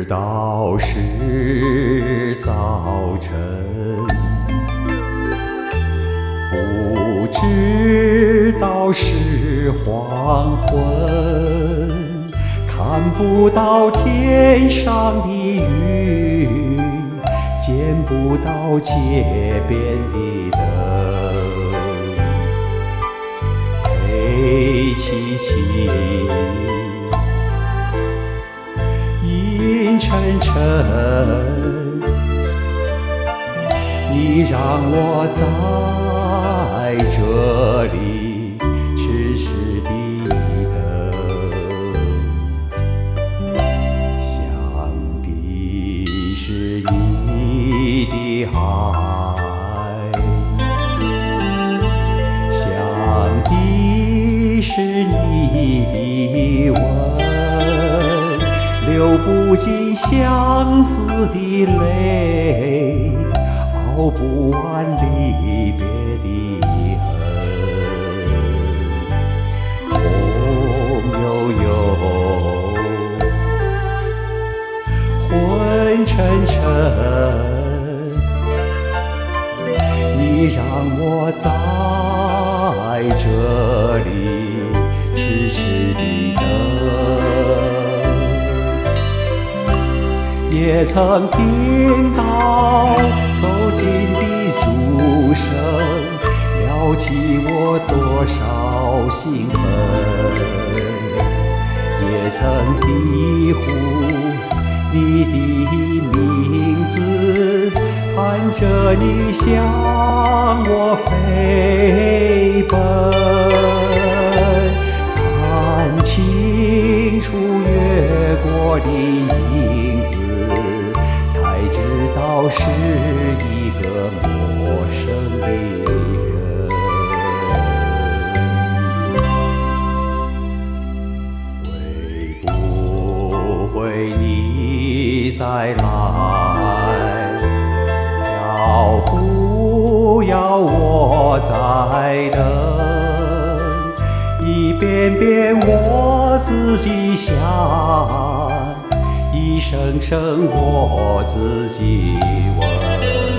道是早晨，不知道是黄昏，看不到天上的云，见不到街边的灯，黑漆漆，阴沉沉，你让我在这里痴痴地等，想的是你的爱，想的是你的吻，流不尽相思的泪，熬不完离别的恨。空悠悠，昏沉沉，你让我在这里痴痴地等，也曾听到走近的钟声，撩起我多少兴奋，也曾低呼你的名字，盼着你向我飞奔，看清楚越过的影子，才知道是一个陌生的人。会不会你再来？要不要我再等？一遍遍我自己想，一声声我自己问。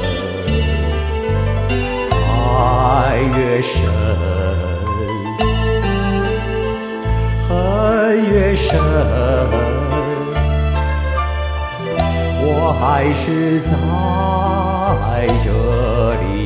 爱越深，恨越深，我还是在这里